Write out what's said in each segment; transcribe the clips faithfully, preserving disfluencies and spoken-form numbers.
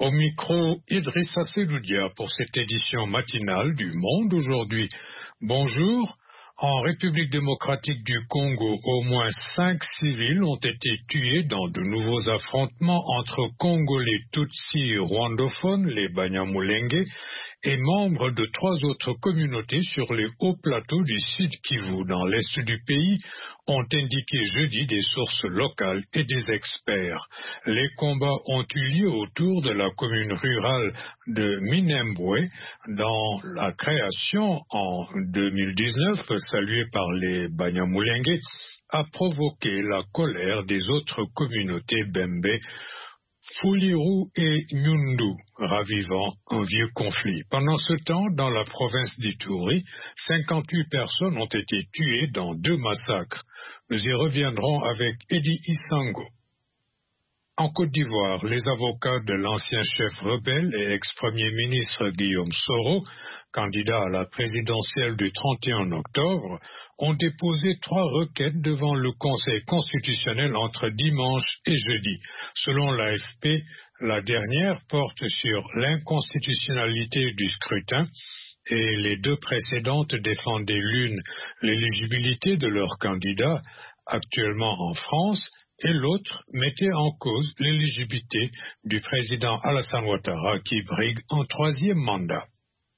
Au micro, Idrissa Seloudia pour cette édition matinale du Monde aujourd'hui. Bonjour. En République démocratique du Congo, au moins cinq civils ont été tués dans de nouveaux affrontements entre Congolais Tutsis rwandophones, les Banyamulenge, et membres de trois autres communautés sur les hauts plateaux du Sud Kivu, dans l'est du pays, ont indiqué jeudi des sources locales et des experts. Les combats ont eu lieu autour de la commune rurale de Minembwe, dans la création en deux mille dix-neuf, saluée par les Banyamulenge, a provoqué la colère des autres communautés Bembe, Fuliru et Nyundu, ravivant un vieux conflit. Pendant ce temps, dans la province d'Ituri, cinquante-huit personnes ont été tuées dans deux massacres. Nous y reviendrons avec Eddie Isango. En Côte d'Ivoire, les avocats de l'ancien chef rebelle et ex-premier ministre Guillaume Soro, candidat à la présidentielle du trente et un octobre, ont déposé trois requêtes devant le Conseil constitutionnel entre dimanche et jeudi. Selon l'A F P, la dernière porte sur l'inconstitutionnalité du scrutin et les deux précédentes défendaient l'une l'éligibilité de leur candidat, actuellement en France, et l'autre mettait en cause l'éligibilité du président Alassane Ouattara qui brigue un troisième mandat.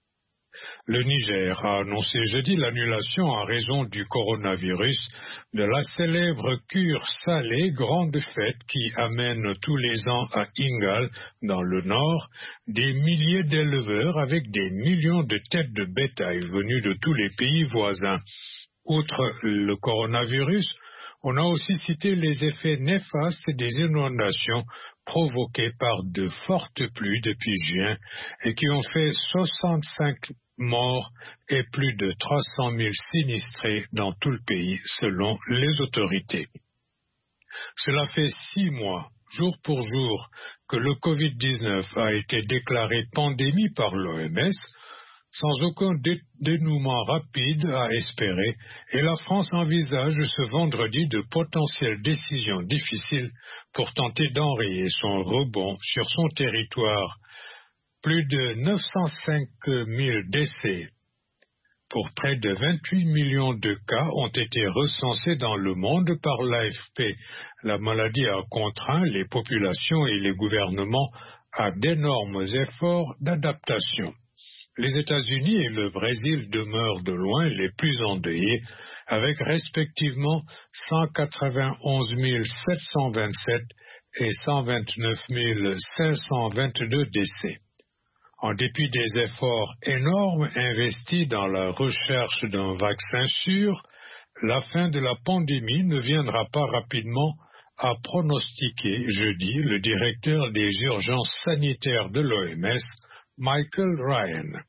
Le Niger a annoncé jeudi l'annulation en raison du coronavirus de la célèbre cure salée grande fête qui amène tous les ans à Ingal, dans le nord, des milliers d'éleveurs avec des millions de têtes de bétail venues de tous les pays voisins. Outre le coronavirus, on a aussi cité les effets néfastes des inondations provoquées par de fortes pluies depuis juin et qui ont fait soixante-cinq morts et plus de trois cent mille sinistrés dans tout le pays, selon les autorités. Cela fait six mois, jour pour jour, que le covid dix-neuf a été déclaré pandémie par l'O M S, sans aucun dé- dénouement rapide à espérer, et la France envisage ce vendredi de potentielles décisions difficiles pour tenter d'enrayer son rebond sur son territoire. Plus de neuf cent cinq mille décès pour près de vingt-huit millions de cas ont été recensés dans le monde par l'A F P. La maladie a contraint les populations et les gouvernements à d'énormes efforts d'adaptation. Les États-Unis et le Brésil demeurent de loin les plus endeuillés, avec respectivement cent quatre-vingt-onze mille sept cent vingt-sept et cent vingt-neuf mille cinq cent vingt-deux décès. En dépit des efforts énormes investis dans la recherche d'un vaccin sûr, la fin de la pandémie ne viendra pas rapidement, a pronostiqué jeudi le directeur des urgences sanitaires de l'O M S, Michael Ryan.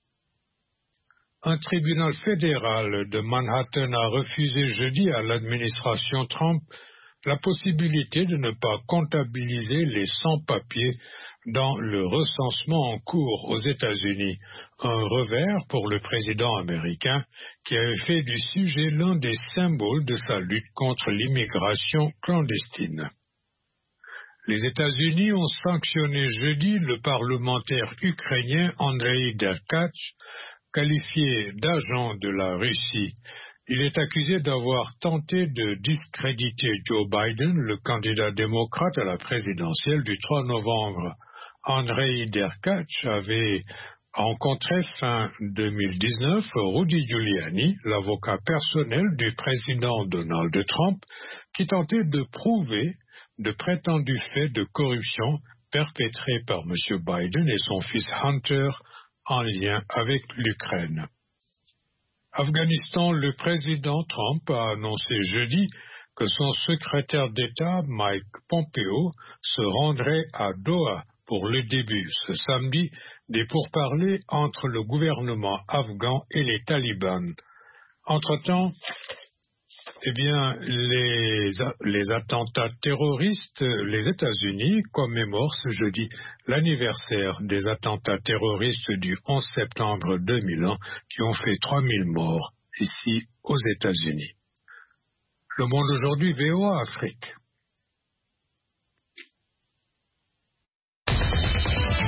Un tribunal fédéral de Manhattan a refusé jeudi à l'administration Trump la possibilité de ne pas comptabiliser les sans-papiers dans le recensement en cours aux États-Unis, un revers pour le président américain qui avait fait du sujet l'un des symboles de sa lutte contre l'immigration clandestine. Les États-Unis ont sanctionné jeudi le parlementaire ukrainien Andrei Derkach, qualifié d'agent de la Russie. Il est accusé d'avoir tenté de discréditer Joe Biden, le candidat démocrate à la présidentielle du trois novembre. Andrei Derkach avait rencontré fin deux mille dix-neuf Rudy Giuliani, l'avocat personnel du président Donald Trump, qui tentait de prouver de prétendus faits de corruption perpétrés par M. Biden et son fils Hunter en lien avec l'Ukraine. Afghanistan, le président Trump a annoncé jeudi que son secrétaire d'État, Mike Pompeo, se rendrait à Doha pour le début ce samedi des pourparlers entre le gouvernement afghan et les talibans. Entre-temps, eh bien, les, les attentats terroristes, les États-Unis commémorent ce jeudi l'anniversaire des attentats terroristes du onze septembre deux mille un qui ont fait trois mille morts ici aux États-Unis. Le Monde aujourd'hui, V O A Afrique.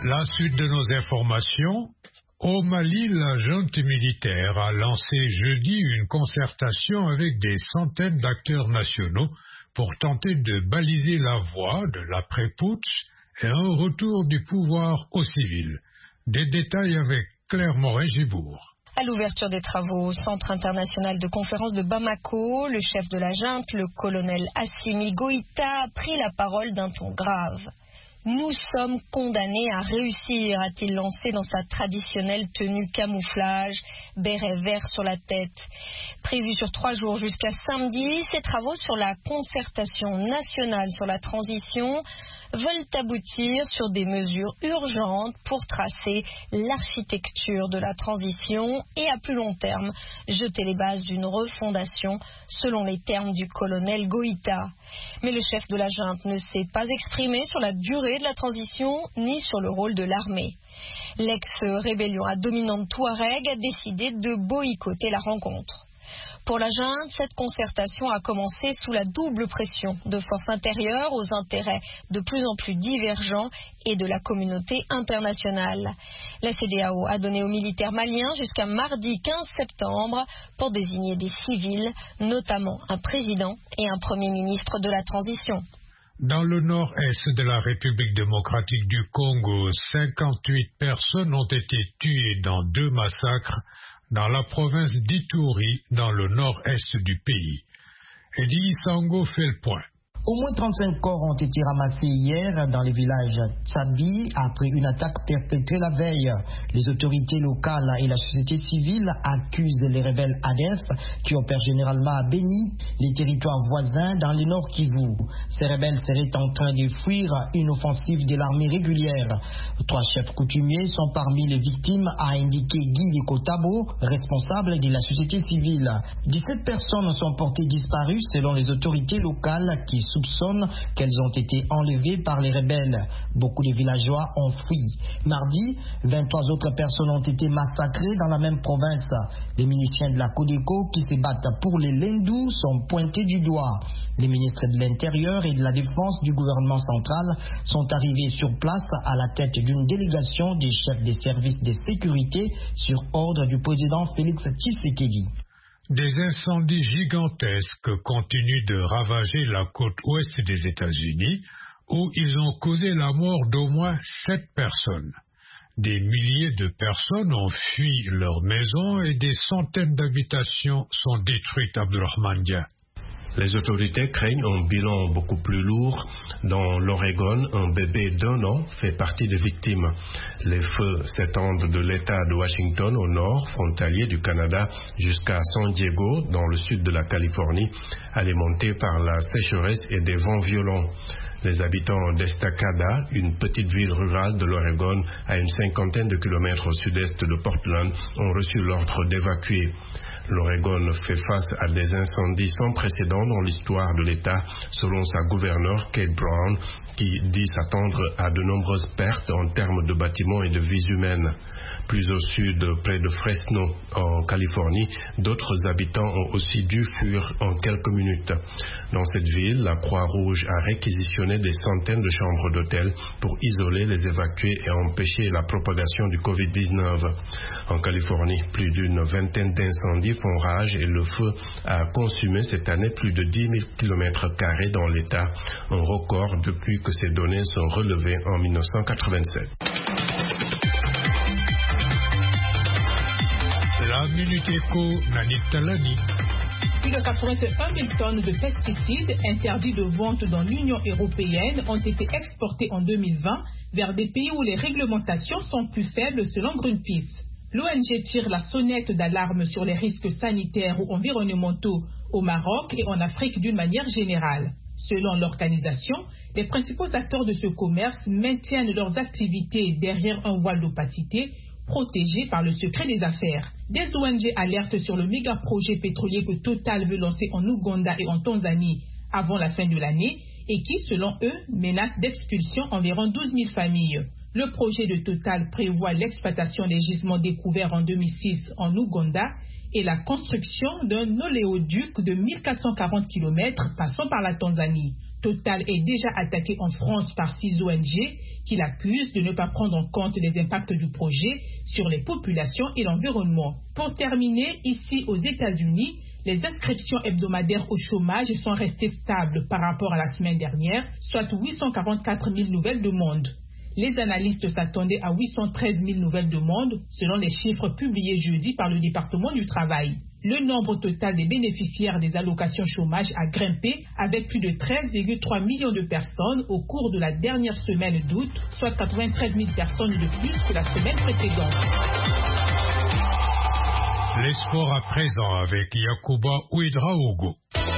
La suite de nos informations. Au Mali, la junte militaire a lancé jeudi une concertation avec des centaines d'acteurs nationaux pour tenter de baliser la voie de l'après-putsch et un retour du pouvoir aux civils. Des détails avec Claire Moret-Gibourg. À l'ouverture des travaux au Centre international de conférence de Bamako, le chef de la junte, le colonel Assimi Goïta, a pris la parole d'un ton grave. Nous sommes condamnés à réussir, a-t-il lancé dans sa traditionnelle tenue camouflage, béret vert sur la tête. Prévu sur trois jours jusqu'à samedi, ces travaux sur la concertation nationale sur la transition veulent aboutir sur des mesures urgentes pour tracer l'architecture de la transition et à plus long terme jeter les bases d'une refondation selon les termes du colonel Goïta. Mais le chef de la junte ne s'est pas exprimé sur la durée de la transition ni sur le rôle de l'armée. L'ex-rébellion à dominante Touareg a décidé de boycotter la rencontre. Pour la junte, cette concertation a commencé sous la double pression de forces intérieures aux intérêts de plus en plus divergents et de la communauté internationale. La C D A O a donné aux militaires maliens jusqu'à mardi quinze septembre pour désigner des civils, notamment un président et un premier ministre de la transition. Dans le nord-est de la République démocratique du Congo, cinquante-huit personnes ont été tuées dans deux massacres dans la province d'Ituri, dans le nord-est du pays. Eddie Sango fait le point. Au moins trente-cinq corps ont été ramassés hier dans les villages Tsabi après une attaque perpétrée la veille. Les autorités locales et la société civile accusent les rebelles A D F qui opèrent généralement à Beni, les territoires voisins dans le nord Kivu. Ces rebelles seraient en train de fuir une offensive de l'armée régulière. Trois chefs coutumiers sont parmi les victimes, a indiqué Guy Lekotabo, responsable de la société civile. dix-sept personnes sont portées disparues selon les autorités locales qui soupçonnent qu'elles ont été enlevées par les rebelles. Beaucoup de villageois ont fui. Mardi, vingt-trois autres personnes ont été massacrées dans la même province. Les miliciens de la Codeco qui se battent pour les Lendou sont pointés du doigt. Les ministres de l'Intérieur et de la Défense du gouvernement central sont arrivés sur place à la tête d'une délégation des chefs des services de sécurité sur ordre du président Félix Tshisekedi. Des incendies gigantesques continuent de ravager la côte ouest des États-Unis, où ils ont causé la mort d'au moins sept personnes. Des milliers de personnes ont fui leurs maisons et des centaines d'habitations sont détruites, Abdurrahman Dia. Les autorités craignent un bilan beaucoup plus lourd. Dans l'Oregon, un bébé d'un an fait partie des victimes. Les feux s'étendent de l'État de Washington au nord, frontalier du Canada, jusqu'à San Diego, dans le sud de la Californie, alimentés par la sécheresse et des vents violents. Les habitants d'Estacada, une petite ville rurale de l'Oregon, à une cinquantaine de kilomètres au sud-est de Portland, ont reçu l'ordre d'évacuer. L'Oregon fait face à des incendies sans précédent dans l'histoire de l'État, selon sa gouverneure Kate Brown, qui dit s'attendre à de nombreuses pertes en termes de bâtiments et de vies humaines. Plus au sud, près de Fresno, en Californie, d'autres habitants ont aussi dû fuir en quelques minutes. Dans cette ville, la Croix-Rouge a réquisitionné des centaines de chambres d'hôtel pour isoler les évacués et empêcher la propagation du covid dix-neuf. En Californie, plus d'une vingtaine d'incendies font rage et le feu a consumé cette année plus de dix mille kilomètres carrés dans l'État, un record depuis que ces données sont relevées en mille neuf cent quatre-vingt-sept. La Minute Éco, Nanit Talani. Plus de quatre-vingt-un mille tonnes de pesticides interdits de vente dans l'Union européenne ont été exportées en deux mille vingt vers des pays où les réglementations sont plus faibles selon Greenpeace. L'O N G tire la sonnette d'alarme sur les risques sanitaires ou environnementaux au Maroc et en Afrique d'une manière générale. Selon l'organisation, les principaux acteurs de ce commerce maintiennent leurs activités derrière un voile d'opacité protégé par le secret des affaires. Des O N G alertent sur le méga-projet pétrolier que Total veut lancer en Ouganda et en Tanzanie avant la fin de l'année et qui, selon eux, menace d'expulsion environ douze mille familles. Le projet de Total prévoit l'exploitation des gisements découverts en deux mille six en Ouganda et la construction d'un oléoduc de mille quatre cent quarante kilomètres passant par la Tanzanie. Total est déjà attaqué en France par six O N G qui l'accusent de ne pas prendre en compte les impacts du projet sur les populations et l'environnement. Pour terminer, ici aux États-Unis, les inscriptions hebdomadaires au chômage sont restées stables par rapport à la semaine dernière, soit huit cent quarante-quatre mille nouvelles demandes. Les analystes s'attendaient à huit cent treize mille nouvelles demandes, selon les chiffres publiés jeudi par le département du travail. Le nombre total des bénéficiaires des allocations chômage a grimpé avec plus de treize virgule trois millions de personnes au cours de la dernière semaine d'août, soit quatre-vingt-treize mille personnes de plus que la semaine précédente. Les sports à présent avec Yacouba Ouedraogo.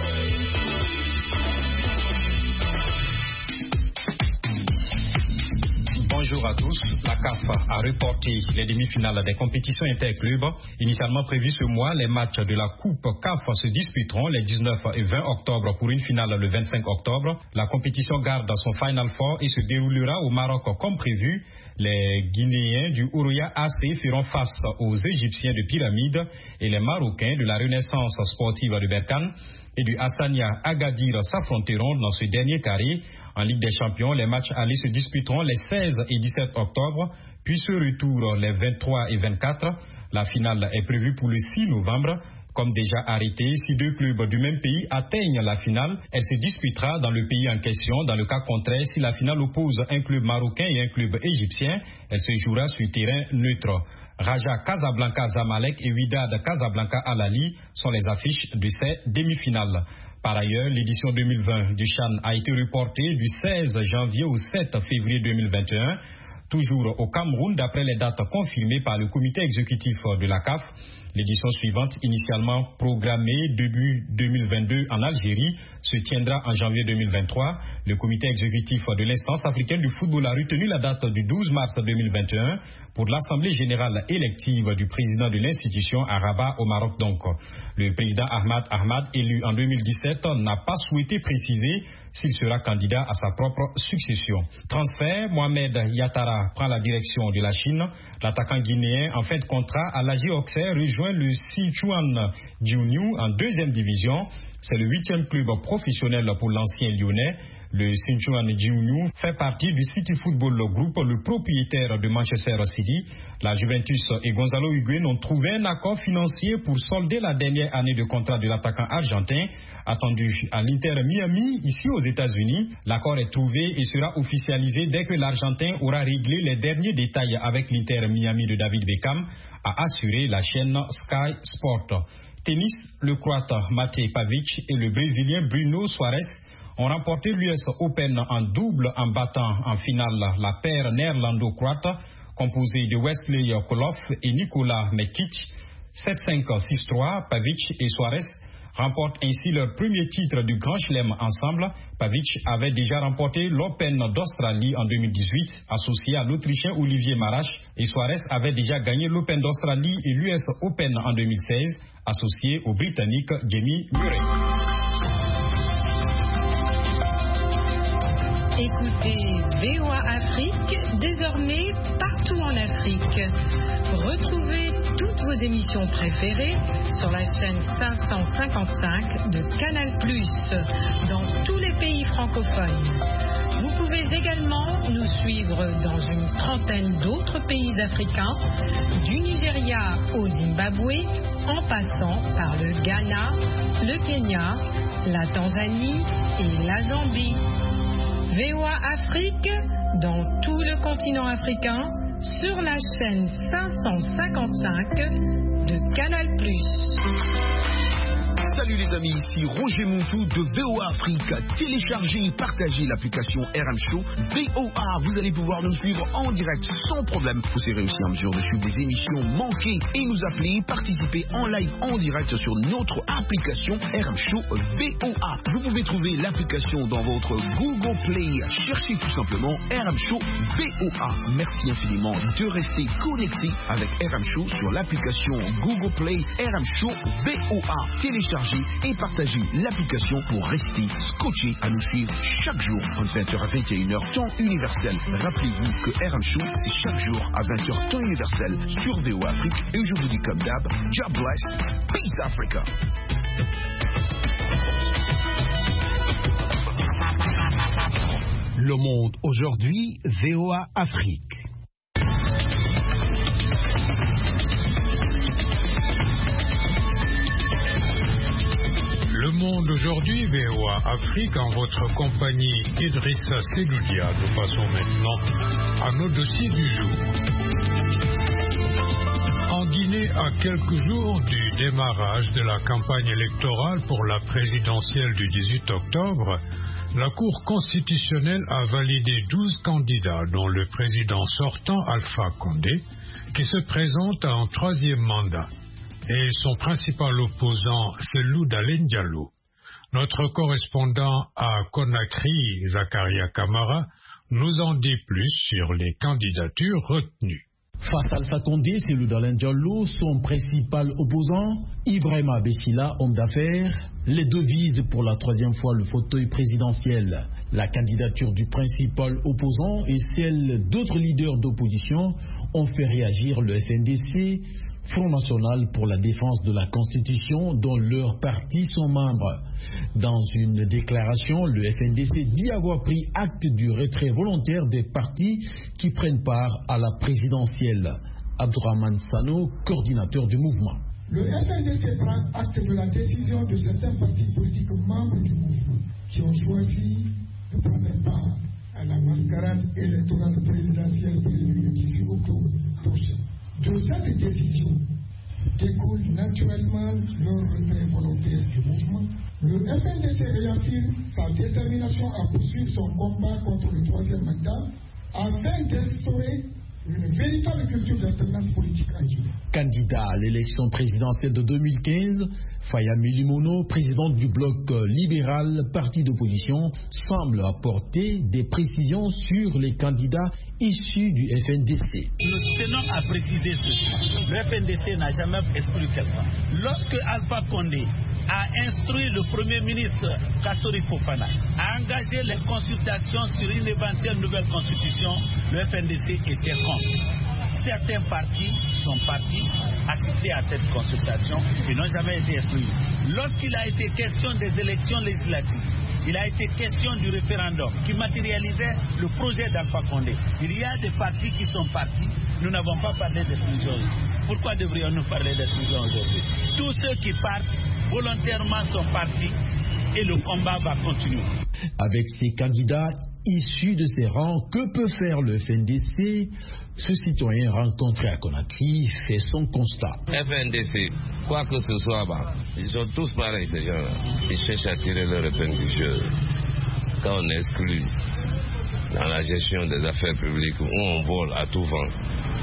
Bonjour à tous. La C A F a reporté les demi-finales des compétitions interclubs. Initialement prévues ce mois, les matchs de la Coupe C A F se disputeront les dix-neuf et vingt octobre pour une finale le vingt-cinq octobre. La compétition garde son Final Four et se déroulera au Maroc comme prévu. Les Guinéens du Oroya A C feront face aux Égyptiens de Pyramide et les Marocains de la Renaissance sportive de Berkane et du Hassania Agadir s'affronteront dans ce dernier carré. En Ligue des Champions, les matchs allés se disputeront les seize et dix-sept octobre, puis ce retour les vingt-trois et vingt-quatre. La finale est prévue pour le six novembre. Comme déjà arrêté, si deux clubs du même pays atteignent la finale, elle se disputera dans le pays en question. Dans le cas contraire, si la finale oppose un club marocain et un club égyptien, elle se jouera sur terrain neutre. Raja Casablanca Zamalek et Wydad Casablanca Al Ahly sont les affiches de ces demi-finales. Par ailleurs, l'édition deux mille vingt du CHAN a été reportée du seize janvier au sept février deux mille vingt et un, toujours au Cameroun, d'après les dates confirmées par le comité exécutif de la C A F. L'édition suivante, initialement programmée début deux mille vingt-deux en Algérie, se tiendra en janvier deux mille vingt-trois. Le comité exécutif de l'instance africaine du football a retenu la date du douze mars deux mille vingt et un pour l'assemblée générale élective du président de l'institution à Rabat au Maroc donc. Le président Ahmad Ahmad, élu en deux mille dix-sept, n'a pas souhaité préciser s'il sera candidat à sa propre succession. Transfert, Mohamed Yatara prend la direction de la Chine. L'attaquant guinéen en fin de contrat à l'A G Auxerre rejoint le Sichuan Jiuniu en deuxième division. C'est le huitième club professionnel pour l'ancien lyonnais. Le Sichuan Jiuniu fait partie du City Football Group, le propriétaire de Manchester City. La Juventus et Gonzalo Higuaín ont trouvé un accord financier pour solder la dernière année de contrat de l'attaquant argentin. Attendu à l'Inter Miami, ici aux États-Unis, l'accord est trouvé et sera officialisé dès que l'Argentin aura réglé les derniers détails avec l'Inter Miami de David Beckham, a assuré la chaîne Sky Sport. Tennis, le Croate Mate Pavic et le Brésilien Bruno Soares ont remporté l'U S Open en double en battant en finale la paire néerlando-croate composée de Wesley Koloff et Nikola Mekic. sept cinq, six trois, Pavic et Soares remportent ainsi leur premier titre du Grand Chelem ensemble. Pavic avait déjà remporté l'Open d'Australie en deux mille dix-huit, associé à l'Autrichien Olivier Marache, et Soares avait déjà gagné l'Open d'Australie et l'U S Open en deux mille seize, associé au Britannique Jamie Murray. Écoutez V O A Afrique, désormais partout en Afrique. Retrouvez toutes vos émissions préférées sur la chaîne cinq cent cinquante-cinq de Canal plus, dans tous les pays francophones. Vous pouvez également nous suivre dans une trentaine d'autres pays africains, du Nigeria au Zimbabwe, en passant par le Ghana, le Kenya, la Tanzanie et la Zambie. V O A Afrique, dans tout le continent africain, sur la chaîne cinq cent cinquante-cinq de Canal plus. Salut les amis, ici Roger Montou de V O A Afrique. Téléchargez et partagez l'application R M Show V O A. Vous allez pouvoir nous suivre en direct sans problème. Vous serez aussi en mesure de suivre des émissions manquées et nous appeler, participer en live en direct sur notre application R M Show V O A. Vous pouvez trouver l'application dans votre Google Play. Cherchez tout simplement R M Show V O A. Merci infiniment de rester connecté avec R M Show sur l'application Google Play R M Show V O A. Téléchargez et partagez l'application pour rester scotché à nous suivre chaque jour entre vingt heures à vingt et une heures temps universel. Rappelez-vous que R M Show c'est chaque jour à vingt heures temps universel sur V O A Afrique et je vous dis comme d'hab, God bless, peace Africa. Le Monde aujourd'hui, V O A Afrique. Le Monde aujourd'hui, V O A Afrique, en votre compagnie, Idrissa Seloudia. Nous passons maintenant à nos dossiers du jour. En Guinée, à quelques jours du démarrage de la campagne électorale pour la présidentielle du dix-huit octobre, la Cour constitutionnelle a validé douze candidats, dont le président sortant Alpha Condé, qui se présente à un troisième mandat. Et son principal opposant, c'est Loudalen Diallo. Notre correspondant à Conakry, Zakaria Kamara, nous en dit plus sur les candidatures retenues. Face à Alpha Condé, c'est Loudalen Diallo, son principal opposant, Ibrahima Bessila, homme d'affaires. Les deux visent pour la troisième fois le fauteuil présidentiel. La candidature du principal opposant et celle d'autres leaders d'opposition ont fait réagir le F N D C, Front National pour la défense de la Constitution, dont leurs partis sont membres. Dans une déclaration, le F N D C dit avoir pris acte du retrait volontaire des partis qui prennent part à la présidentielle. Abdourahmane Sano, coordinateur du mouvement. Le F N D C prend acte de la décision de certains partis politiques membres du mouvement qui ont choisi de prendre part à la mascarade électorale présidentielle prévue le dix-huit octobre prochain. De cette décision découle naturellement leur retrait volontaire du mouvement. Le F N D C réaffirme sa détermination à poursuivre son combat contre le troisième mandat afin d'instaurer une véritable culture d'alternance politique en Guinée. Candidat à l'élection présidentielle de deux mille quinze, Faya Milimono, présidente du bloc libéral, parti d'opposition, semble apporter des précisions sur les candidats issus du F N D C. Nous tenons à préciser ceci. Le F N D C n'a jamais exclu quelqu'un. Lorsque Alpha Condé a instruit le Premier ministre Kassori Fofana à engager les consultations sur une éventuelle nouvelle constitution, le F N D C était contre. Certains partis sont partis assister à cette consultation et n'ont jamais été exclus. Lorsqu'il a été question des élections législatives, il a été question du référendum qui matérialisait le projet d'Alpha Condé. Il y a des partis qui sont partis, nous n'avons pas parlé d'exclusion. Pourquoi devrions-nous parler d'exclusion aujourd'hui? Tous ceux qui partent volontairement sont partis et le combat va continuer. Avec ces candidats issus de ces rangs, que peut faire le F N D C? Ce citoyen rencontré à Conakry fait son constat. F N D C, quoi que ce soit, bah, ils sont tous pareils ces gens-là. Ils cherchent à tirer leur épingle du jeu. Quand on exclut dans la gestion des affaires publiques où on vole à tout vent,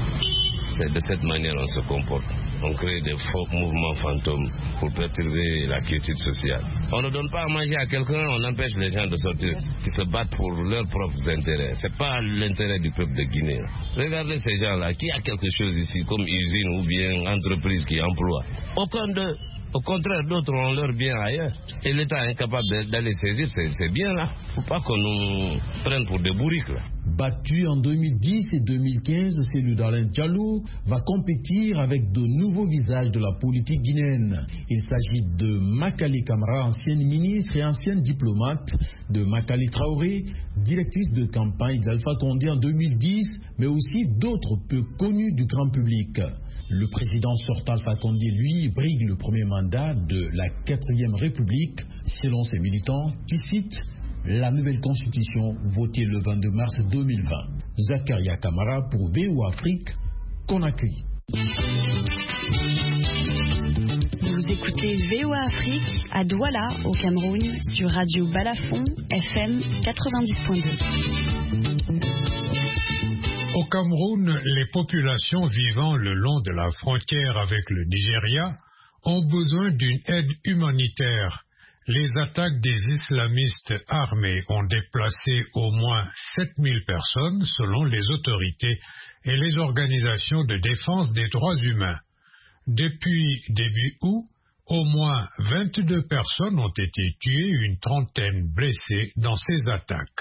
c'est de cette manière qu'on se comporte. On crée des faux mouvements fantômes pour perturber la quiétude sociale. On ne donne pas à manger à quelqu'un, on empêche les gens de sortir, qui se battent pour leurs propres intérêts. Ce n'est pas l'intérêt du peuple de Guinée. Regardez ces gens-là, qui a quelque chose ici, comme usine ou bien entreprise qui emploie. Aucun d'eux. Au contraire, d'autres ont leur bien ailleurs. Et l'État est incapable d'aller saisir, c'est bien là. Il ne faut pas qu'on nous prenne pour des bourriques là. Battu en deux mille dix et deux mille quinze, c'est Loudalen Diallo va compétir avec de nouveaux visages de la politique guinéenne. Il s'agit de Makali Camara, ancienne ministre et ancienne diplomate, de Makali Traoré, directrice de campagne d'Alpha Condé en deux mille dix, mais aussi d'autres peu connus du grand public. Le président sortant Alpha Condé, lui, brigue le premier mandat de la quatrième République, selon ses militants, qui citent la nouvelle constitution votée le vingt-deux mars deux mille vingt. Zakaria Kamara pour V O A Afrique, Conakry. Vous écoutez V O A Afrique à Douala, au Cameroun, sur Radio Balafon, F M quatre-vingt-dix point deux. Au Cameroun, les populations vivant le long de la frontière avec le Nigeria ont besoin d'une aide humanitaire. Les attaques des islamistes armés ont déplacé au moins sept mille personnes selon les autorités et les organisations de défense des droits humains. Depuis début août, au moins vingt-deux personnes ont été tuées et une trentaine blessées dans ces attaques.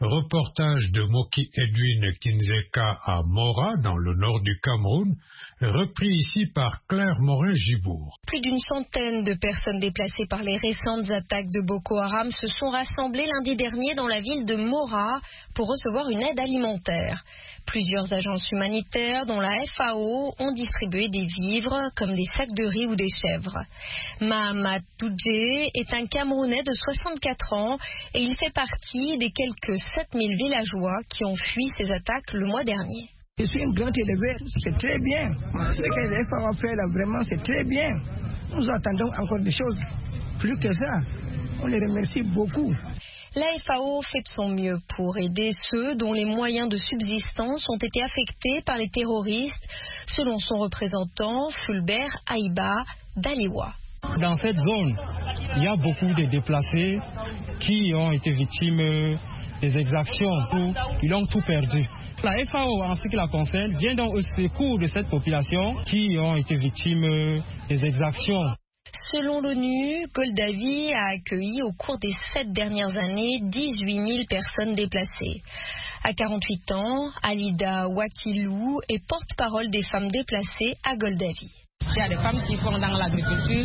Reportage de Moki Edwin Kinzeka à Mora, dans le nord du Cameroun, repris ici par Claire Morin-Gibourg. Plus d'une centaine de personnes déplacées par les récentes attaques de Boko Haram se sont rassemblées lundi dernier dans la ville de Mora pour recevoir une aide alimentaire. Plusieurs agences humanitaires, dont la F A O, ont distribué des vivres comme des sacs de riz ou des chèvres. Mahamad Doudje est un Camerounais de soixante-quatre ans et il fait partie des quelques sept mille villageois qui ont fui ces attaques le mois dernier. Je suis un grand éleveur, c'est très bien. Ce que les F A O fait là, vraiment, c'est très bien. Nous attendons encore des choses. Plus que ça, on les remercie beaucoup. La F A O fait de son mieux pour aider ceux dont les moyens de subsistance ont été affectés par les terroristes, selon son représentant Fulbert Aïba d'Aliwa. Dans cette zone, il y a beaucoup de déplacés qui ont été victimes des exactions. Ils ont tout perdu. La F A O, en ce qui la concerne, vient donc au secours de cette population qui ont été victimes des exactions. Selon l'ONU, Goldavi a accueilli au cours des sept dernières années dix-huit mille personnes déplacées. À quarante-huit ans, Alida Wakilou est porte-parole des femmes déplacées à Goldavi. Il y a des femmes qui vont dans l'agriculture,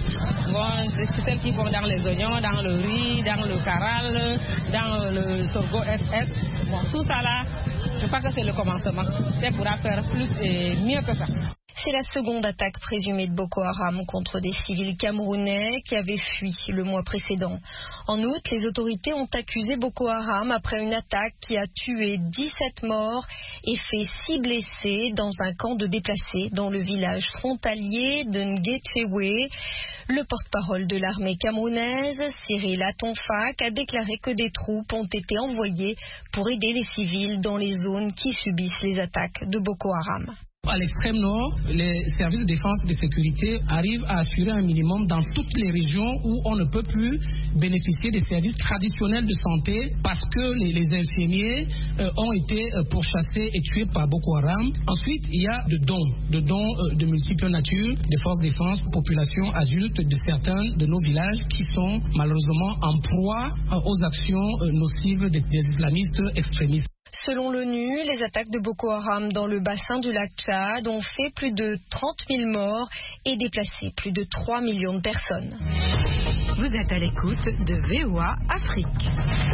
c'est celles qui vont dans les oignons, dans le riz, dans le caral, dans le sorgho F F. Bon, tout ça là, je crois que c'est le commencement. C'est pour faire plus et mieux que ça. C'est la seconde attaque présumée de Boko Haram contre des civils camerounais qui avaient fui le mois précédent. En août, les autorités ont accusé Boko Haram après une attaque qui a tué dix-sept morts et fait six blessés dans un camp de déplacés dans le village frontalier de Ngechewe. Le porte-parole de l'armée camerounaise, Cyril Atonfak, a déclaré que des troupes ont été envoyées pour aider les civils dans les zones qui subissent les attaques de Boko Haram. À l'extrême nord, les services de défense et de sécurité arrivent à assurer un minimum dans toutes les régions où on ne peut plus bénéficier des services traditionnels de santé parce que les, les infirmiers euh, ont été euh, pourchassés et tués par Boko Haram. Ensuite, il y a de dons, de dons euh, de multiples natures, des forces de défense, populations adultes de certains de nos villages qui sont malheureusement en proie euh, aux actions euh, nocives des, des islamistes extrémistes. Selon l'ONU, les attaques de Boko Haram dans le bassin du lac Tchad ont fait plus de trente mille morts et déplacé plus de trois millions de personnes. Vous êtes à l'écoute de V O A Afrique.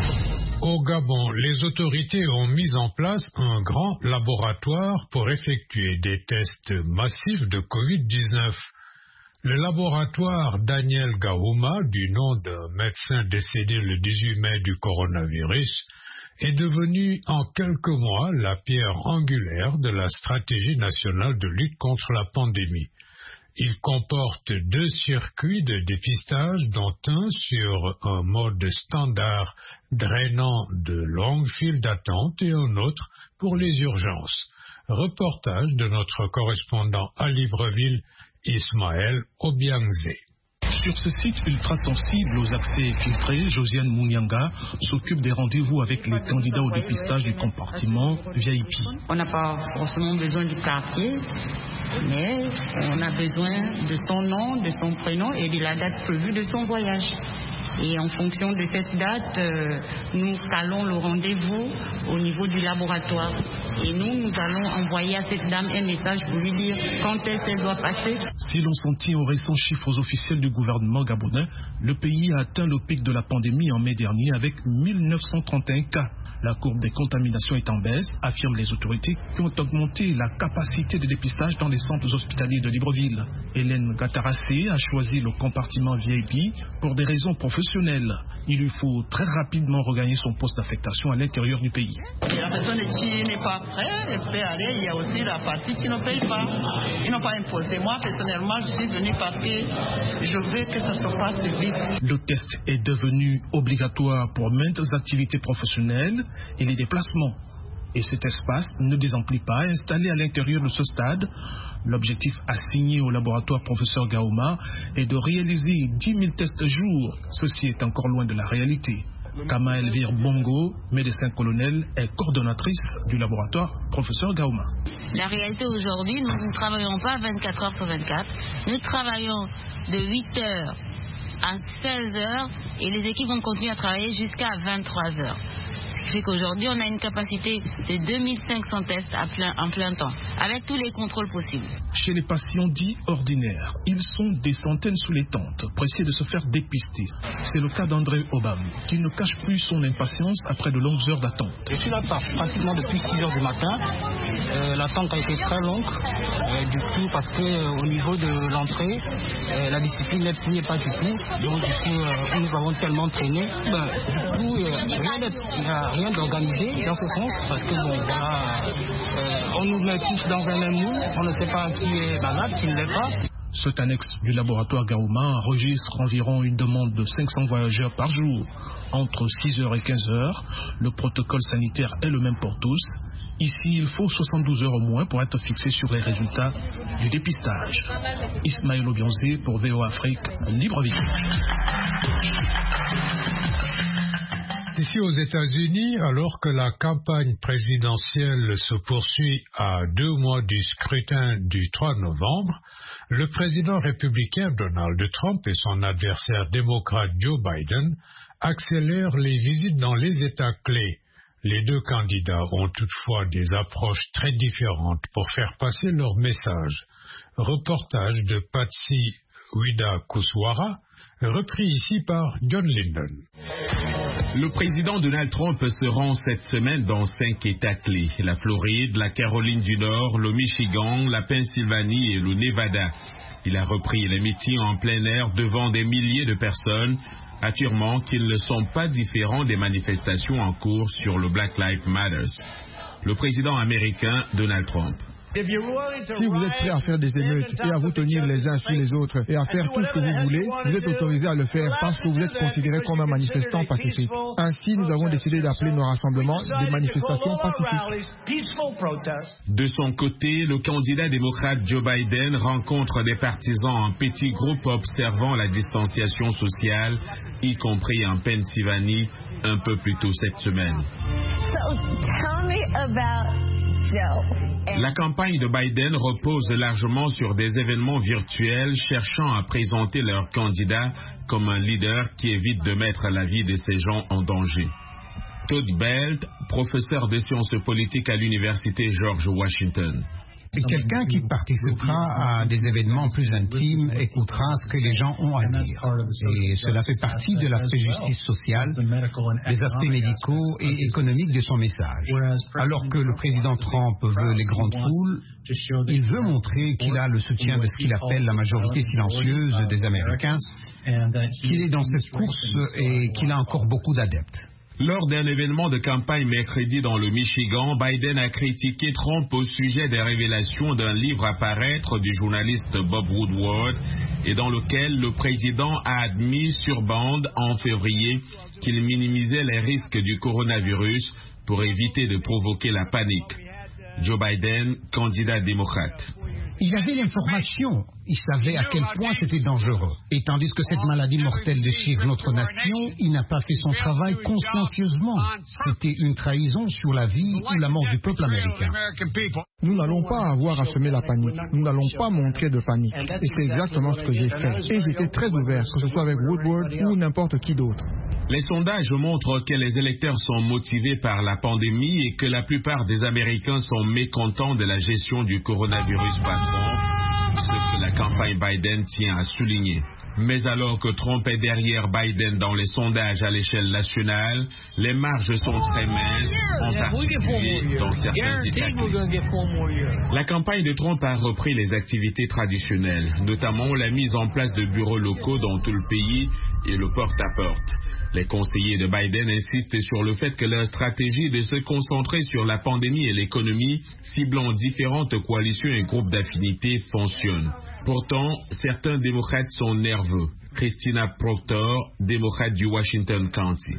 Au Gabon, les autorités ont mis en place un grand laboratoire pour effectuer des tests massifs de covid dix-neuf. Le laboratoire Daniel Gaouma, du nom d'un médecin décédé le dix-huit mai du coronavirus, est devenu en quelques mois la pierre angulaire de la stratégie nationale de lutte contre la pandémie. Il comporte deux circuits de dépistage, dont un sur un mode standard drainant de longues files d'attente et un autre pour les urgences. Reportage de notre correspondant à Libreville, Ismaël Obiangze. Sur ce site ultra sensible aux accès filtrés, Josiane Mounianga s'occupe des rendez-vous avec les candidats au dépistage du compartiment V I P. On n'a pas forcément besoin du quartier, mais on a besoin de son nom, de son prénom et de la date prévue de son voyage. Et en fonction de cette date, euh, nous calons le rendez-vous au niveau du laboratoire. Et nous, nous allons envoyer à cette dame un message pour lui dire quand est-ce qu'elle doit passer. Si l'on s'en tient aux récents chiffres officiels du gouvernement gabonais, le pays a atteint le pic de la pandémie en mai dernier avec mille neuf cent trente et un cas. La courbe des contaminations est en baisse, affirment les autorités qui ont augmenté la capacité de dépistage dans les centres hospitaliers de Libreville. Hélène Gatarassé a choisi le compartiment V I P pour des raisons professionnelles. Il lui faut très rapidement regagner son poste d'affectation à l'intérieur du pays. La personne qui n'est pas prête, elle peut aller. Il y a aussi la partie qui ne paye pas. Ils n'ont pas imposé. Moi, personnellement, je suis venue parce que je veux que ça se passe vite. Le test est devenu obligatoire pour maintes activités professionnelles et les déplacements. Et cet espace ne désemplit pas, installé à l'intérieur de ce stade. L'objectif assigné au laboratoire professeur Gaouma est de réaliser dix mille tests jour. Ceci est encore loin de la réalité. Kama Elvire Bongo, médecin-colonel, est coordonnatrice du laboratoire professeur Gaouma. La réalité aujourd'hui, nous ne travaillons pas vingt-quatre heures sur vingt-quatre. Nous travaillons de huit heures à seize heures et les équipes vont continuer à travailler jusqu'à vingt-trois heures. Ce qui Afrique aujourd'hui, on a une capacité de deux mille cinq cents tests à plein, en plein temps, avec tous les contrôles possibles. Chez les patients dits ordinaires, ils sont des centaines sous les tentes, pressés de se faire dépister. C'est le cas d'André Obam, qui ne cache plus son impatience après de longues heures d'attente. Je suis là pratiquement depuis six heures du matin. Euh, l'attente a été très longue, euh, du coup, parce que euh, au niveau de l'entrée, euh, la discipline n'y est pas du tout. Donc, du coup, euh, nous avons tellement traîné. Ben, du coup, euh, il n'y a rien d'organisé dans ce sens, parce que bon, voilà, euh, on nous met tous dans un même moule, on ne sait pas qui est malade, qui ne l'est pas. Cet annexe du laboratoire Gaouma enregistre environ une demande de cinq cents voyageurs par jour. Entre six heures et quinze heures, le protocole sanitaire est le même pour tous. Ici, il faut soixante-douze heures au moins pour être fixé sur les résultats du dépistage. Ismaël Obionzé pour V O Afrique, Libreville. Ici aux États-Unis, alors que la campagne présidentielle se poursuit à deux mois du scrutin du trois novembre, le président républicain Donald Trump et son adversaire démocrate Joe Biden accélèrent les visites dans les États clés. Les deux candidats ont toutefois des approches très différentes pour faire passer leur message. Reportage de Patsy Widakuswara, repris ici par John Linden. Le président Donald Trump se rend cette semaine dans cinq États clés: la Floride, la Caroline du Nord, le Michigan, la Pennsylvanie et le Nevada. Il a repris les meetings en plein air devant des milliers de personnes, affirmant qu'ils ne sont pas différents des manifestations en cours sur le Black Lives Matter. Le président américain Donald Trump. Si vous êtes prêt à faire des émeutes et à vous tenir les uns sur les autres et à faire tout ce que vous voulez, vous êtes autorisé à le faire parce que vous êtes considéré comme un manifestant pacifique. Ainsi, nous avons décidé d'appeler nos rassemblements des manifestations pacifiques. De son côté, le candidat démocrate Joe Biden rencontre des partisans en petits groupes observant la distanciation sociale, y compris en Pennsylvanie, un peu plus tôt cette semaine. So, tell me about Joe. La campagne de Biden repose largement sur des événements virtuels cherchant à présenter leur candidat comme un leader qui évite de mettre la vie de ces gens en danger. Todd Belt, professeur de sciences politiques à l'université George Washington. Quelqu'un qui participera à des événements plus intimes écoutera ce que les gens ont à dire. Et cela fait partie de l'aspect justice sociale, des aspects médicaux et économiques de son message. Alors que le président Trump veut les grandes foules, il veut montrer qu'il a le soutien de ce qu'il appelle la majorité silencieuse des Américains, qu'il est dans cette course et qu'il a encore beaucoup d'adeptes. Lors d'un événement de campagne mercredi dans le Michigan, Biden a critiqué Trump au sujet des révélations d'un livre à paraître du journaliste Bob Woodward et dans lequel le président a admis sur bande en février qu'il minimisait les risques du coronavirus pour éviter de provoquer la panique. Joe Biden, candidat démocrate. Il avait l'information, il savait à quel point c'était dangereux. Et tandis que cette maladie mortelle déchire notre nation, il n'a pas fait son travail consciencieusement. C'était une trahison sur la vie ou la mort du peuple américain. Nous n'allons pas avoir à semer la panique. Nous n'allons pas montrer de panique. Et c'est exactement ce que j'ai fait. Et j'étais très ouvert, que ce soit avec Woodward ou n'importe qui d'autre. Les sondages montrent que les électeurs sont motivés par la pandémie et que la plupart des Américains sont mécontents de la gestion du coronavirus patron, ce que la campagne Biden tient à souligner. Mais alors que Trump est derrière Biden dans les sondages à l'échelle nationale, les marges sont très minces, en particulier dans certains États. La campagne de Trump a repris les activités traditionnelles, notamment la mise en place de bureaux locaux dans tout le pays et le porte-à-porte. Les conseillers de Biden insistent sur le fait que leur stratégie de se concentrer sur la pandémie et l'économie, ciblant différentes coalitions et groupes d'affinités, fonctionne. Pourtant, certains démocrates sont nerveux. Christina Proctor, démocrate du Washington County.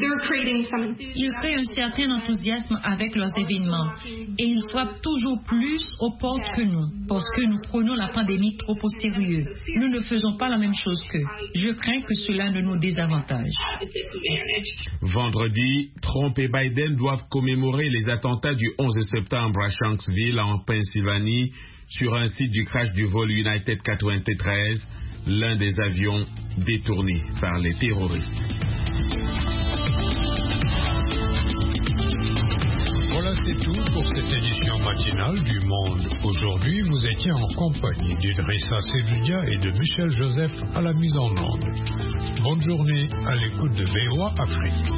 Ils créent un certain enthousiasme avec leurs événements et ils frappent toujours plus aux portes que nous parce que nous prenons la pandémie trop au sérieux. Nous ne faisons pas la même chose qu'eux. Je crains que cela ne nous désavantage. Vendredi, Trump et Biden doivent commémorer les attentats du onze septembre à Shanksville en Pennsylvanie sur un site du crash du vol United quatre-vingt-treize, l'un des avions détournés par les terroristes. c'est tout pour cette édition matinale du Monde. Aujourd'hui, vous étiez en compagnie d'Idrissa Seloudia et de Michel Joseph à la mise en onde. Bonne journée à l'écoute de V O A Afrique.